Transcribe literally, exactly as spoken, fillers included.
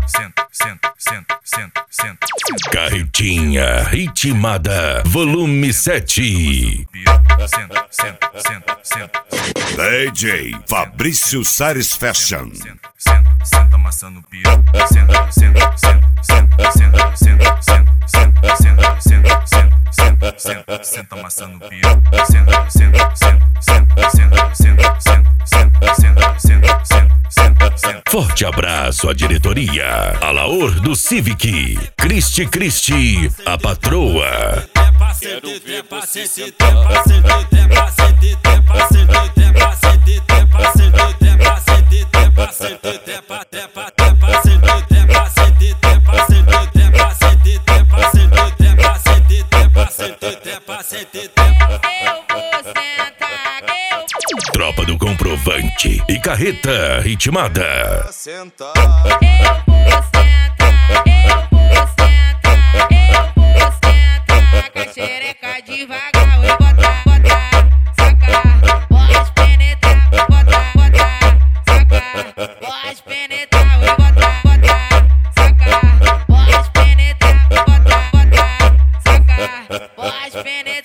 senta, senta, senta, senta, senta. Carretinha ritmada, volume sete. Senta, senta, senta, senta. D J Fabrício Sares Fashion. Senta, senta, senta, maçã no pior. Senta, senta, senta, senta, senta, senta, senta, senta, senta, senta, senta, senta, senta, maçã no pior. Senta, senta, senta, senta, senta, senta, senta, senta, senta, senta, senta. Forte abraço à diretoria, a Laor do Civic, Cristi Cristi, a patroa. Quero ver você sentar. Tropa do Comprovante e Carreta Ritmada. Sentar. Eu vou sentar, eu vou sentar, eu vou sentar com a xereca devagar, vou botar, botar, sacar, pode penetrar, botar, botar, sacar, pode penetrar, vou botar, botar, sacar, pode penetrar, botar, botar, sacar, pode penetrar.